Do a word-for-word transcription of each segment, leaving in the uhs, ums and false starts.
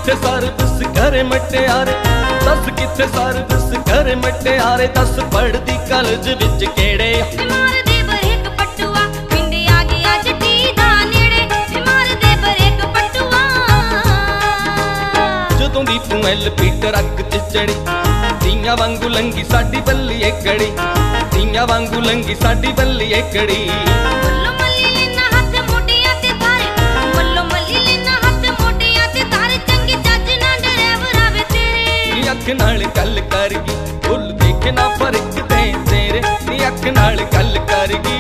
किथे सर्विस करे मटियारे, दस किथे सर्विस करे मटियारे, दस पढ़दी कॉलेज विच केड़े। बीमार दे बरेक पटुआ पिंड आ गया जट्टी दा नेड़े, बीमार दे बरेक पटुआ। जदों दी तूं एल पी ट्रक च चढ़ी, धीआं वांगू लंघी साडी बल्ली एकड़ी, धीआं वांगू लंघी साडी बल्ली एकड़ी। मल्लो मल्ली लेना हथ मोटियां ते तारे, मल्लो मल्ली लेना हथ मोटियां ते तारे, चंगी चज ना ड्राइवर आवे तेरे। नी अख नाल गल करगी फुल देखे ना फर्क दे तेरे, नी अख नाल गल करगी।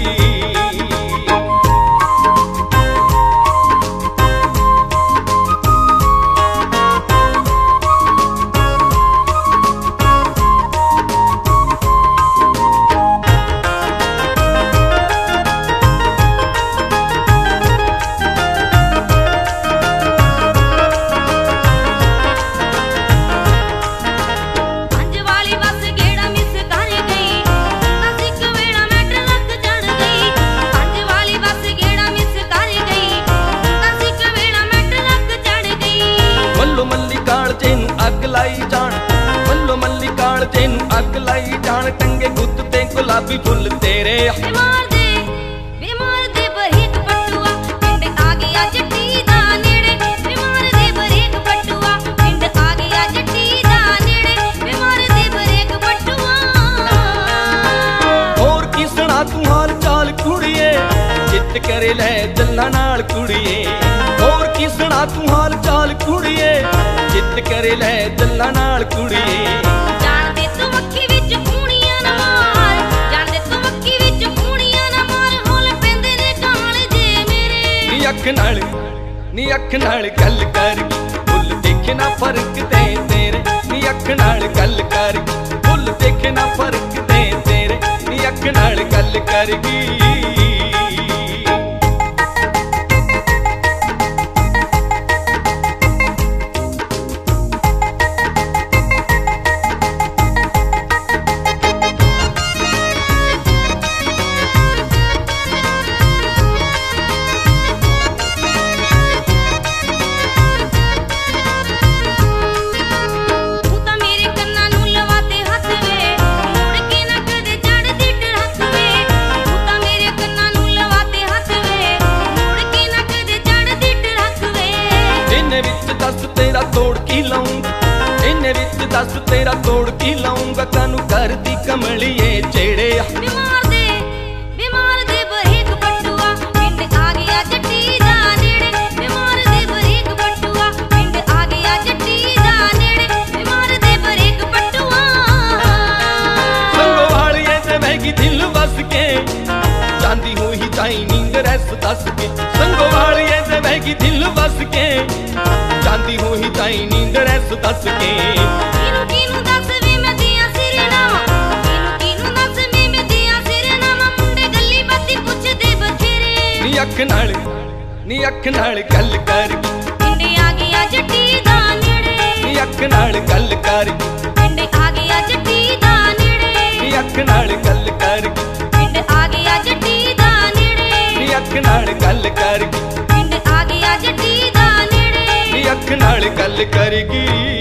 अग लाई जान मल्लो मल्ली कालजे नूं अग लाई जान, टंगे गुत्त ते गुलाबी फुल तेरे। बीमार दे बीमार दे बरेक पटुआ पिंड आ गया जट्टी दा नेड़े, बीमार दे बरेक पटुआ पिंड आ गया जट्टी दा नेड़े, बीमार दे बरेक पटुआ। होर की सुना तू हाल चाल कुड़िए, चित करे लै दिलां नाल कुड़िए। होर की सुना तू हाल चाल कुड़िए, चित करे लै दिलां नाल कुड़िए। जाणदे तू अखी विच कूणियां ना मार, जाणदे तू अखी विच कूणियां ना मार, होल पैंदे ने कालजे मेरे। नी अख नाल नी अख नाल गल करगी फुल देखे ना फर्क दे तेरे, नी अख नाल गल करगी फुल देखे ना फर्क दे तेरे, नी अख नाल गल करगी। दस तेरा तोड़ की लाऊंगा, इन्ने विच दस तेरा तोड़ की लाऊंगा, कानू करदी कमलिए जेड़े। बीमार दे बीमार दे बरेक पटुआ पिंड आ गया जट्टी दा नेड़े, बीमार दे बरेक पटुआ पिंड आ गया जट्टी दा नेड़े, बीमार दे बरेक पटुआ। संगो वालिए ते महगी दिल वस के, चांदी हुई ताई नींद रस दस के। संगो वालिए ते महगी दिल वस के, चांदी होई ताई नींद रस दस के। किनू किनू दस वे मैं दिया सिरे नावा, किनू किनू दस वे मैं दिया सिरे नावा, मुंडे गली बाती पुछ दे बथेरे। नी अख नाल नी अख नाल गल करगी पिंड आ गया जट्टी दा नेड़े, नी अख नाल गल करगी पिंड आ गया जट्टी दा नेड़े, नी अख नाल गल करगी पिंड आ गया जट्टी दा नेड़े, नी अख नाल गल करगी पिंड आ गया जट्टी दा नेड़े, नी अख नाल गल करगी।